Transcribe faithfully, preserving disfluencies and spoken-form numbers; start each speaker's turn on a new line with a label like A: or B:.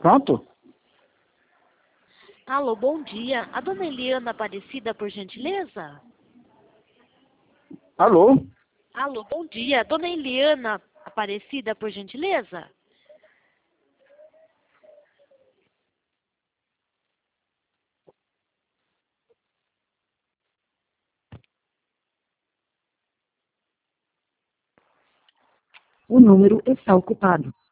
A: Pronto?
B: Alô, bom dia. A dona Eliana Aparecida, por gentileza?
A: Alô?
B: Alô, bom dia. Dona Eliana Aparecida, por gentileza?
C: O número está ocupado.